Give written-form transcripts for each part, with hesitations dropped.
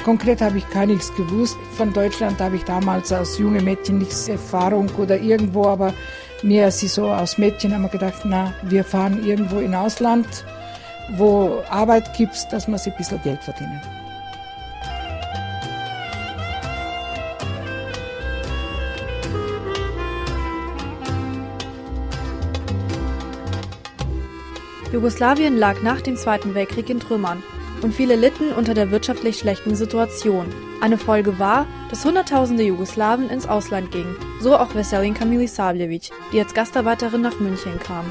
Konkret habe ich gar nichts gewusst. Von Deutschland habe ich damals als junge Mädchen nichts Erfahrung oder irgendwo, aber mir als so als Mädchen haben wir gedacht, na, wir fahren irgendwo in Ausland, wo Arbeit gibt, dass wir sich ein bisschen Geld verdienen. Jugoslawien lag nach dem Zweiten Weltkrieg in Trümmern und viele litten unter der wirtschaftlich schlechten Situation. Eine Folge war, dass Hunderttausende Jugoslawen ins Ausland gingen, so auch Veselinka Milisavljević, die als Gastarbeiterin nach München kam.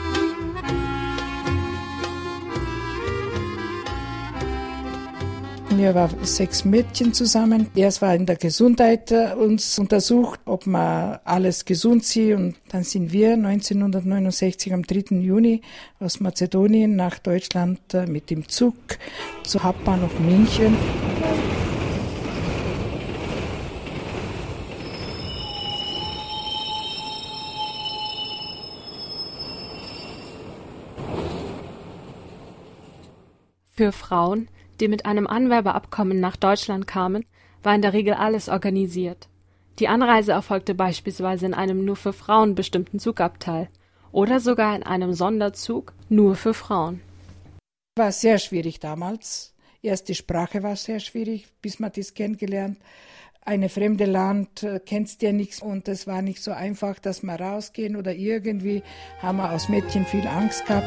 Wir waren 6 Mädchen zusammen. Erst war in der Gesundheit uns untersucht, ob wir alles gesund sind. Und dann sind wir 1969 am 3. Juni aus Mazedonien nach Deutschland mit dem Zug zu Hauptbahnhof München. Für Frauen, die mit einem Anwerbeabkommen nach Deutschland kamen, war in der Regel alles organisiert. Die Anreise erfolgte beispielsweise in einem nur für Frauen bestimmten Zugabteil oder sogar in einem Sonderzug nur für Frauen. War sehr schwierig damals. Erst die Sprache war sehr schwierig, bis man das kennengelernt. Eine fremde Land, kennst ja nichts und es war nicht so einfach, dass wir rausgehen oder irgendwie haben wir als Mädchen viel Angst gehabt.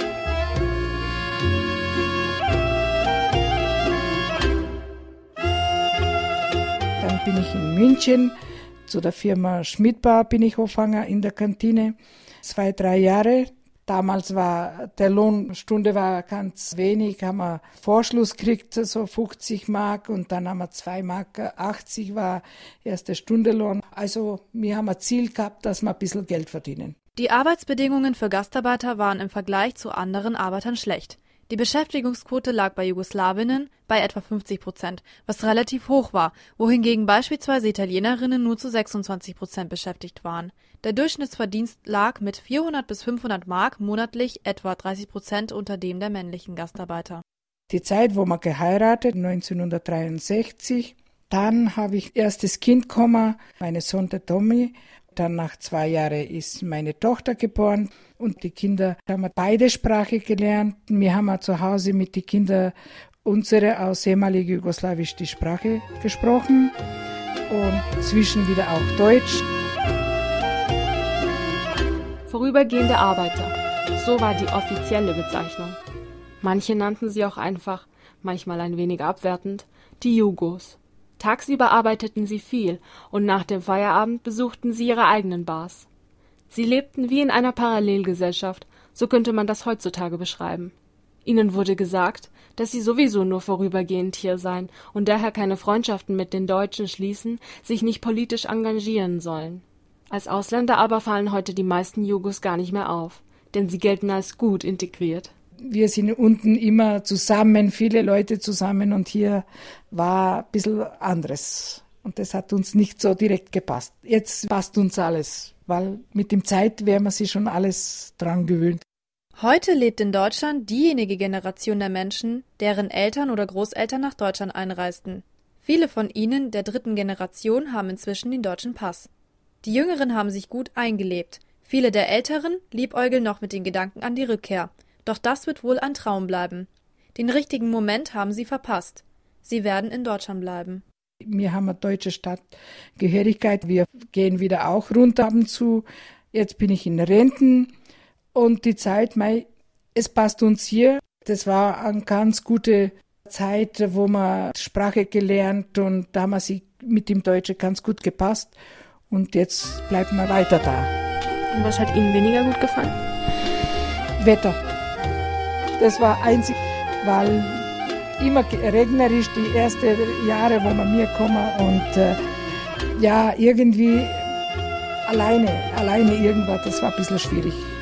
Dann bin ich in München, zu der Firma Schmidbauer bin ich Hofhanger in der Kantine, 2-3 Jahre. Damals war der Lohnstunde war ganz wenig, haben wir Vorschluss gekriegt, so 50 Mark und dann haben wir 2 Mark 80 war erste Stundenlohn. Also wir haben ein Ziel gehabt, dass wir ein bisschen Geld verdienen. Die Arbeitsbedingungen für Gastarbeiter waren im Vergleich zu anderen Arbeitern schlecht. Die Beschäftigungsquote lag bei Jugoslawinnen bei etwa 50%, was relativ hoch war, wohingegen beispielsweise Italienerinnen nur zu 26% beschäftigt waren. Der Durchschnittsverdienst lag mit 400 bis 500 Mark monatlich etwa 30% unter dem der männlichen Gastarbeiter. Die Zeit, wo man geheiratet, 1963, dann habe ich erstes Kind bekommen, meine Sohn der Tommy. Dann nach 2 Jahren ist meine Tochter geboren und die Kinder haben beide Sprache gelernt. Wir haben zu Hause mit den Kindern unsere aus ehemaliger Jugoslawisch die Sprache gesprochen und zwischen wieder auch Deutsch. Vorübergehende Arbeiter, so war die offizielle Bezeichnung. Manche nannten sie auch einfach, manchmal ein wenig abwertend, die Jugos. Tagsüber arbeiteten sie viel und nach dem Feierabend besuchten sie ihre eigenen Bars. Sie lebten wie in einer Parallelgesellschaft, so könnte man das heutzutage beschreiben. Ihnen wurde gesagt, dass sie sowieso nur vorübergehend hier seien und daher keine Freundschaften mit den Deutschen schließen, sich nicht politisch engagieren sollen. Als Ausländer aber fallen heute die meisten Jugos gar nicht mehr auf, denn sie gelten als gut integriert. Wir sind unten immer zusammen, viele Leute zusammen und hier war ein bisschen anderes. Und das hat uns nicht so direkt gepasst. Jetzt passt uns alles, weil mit der Zeit werden wir sich schon alles dran gewöhnt. Heute lebt in Deutschland diejenige Generation der Menschen, deren Eltern oder Großeltern nach Deutschland einreisten. Viele von ihnen, der 3. Generation, haben inzwischen den deutschen Pass. Die Jüngeren haben sich gut eingelebt. Viele der Älteren liebäugeln noch mit den Gedanken an die Rückkehr. Doch das wird wohl ein Traum bleiben. Den richtigen Moment haben sie verpasst. Sie werden in Deutschland bleiben. Wir haben eine deutsche Staatsangehörigkeit. Wir gehen wieder auch runter ab und zu. Jetzt bin ich in Renten und die Zeit, es passt uns hier. Das war eine ganz gute Zeit, wo man Sprache gelernt und da haben wir sie mit dem Deutschen ganz gut gepasst. Und jetzt bleiben wir weiter da. Und was hat Ihnen weniger gut gefallen? Wetter. Das war einzig, weil immer regnerisch die ersten Jahre, wo wir mir kommen und ja, irgendwie alleine irgendwas, das war ein bisschen schwierig.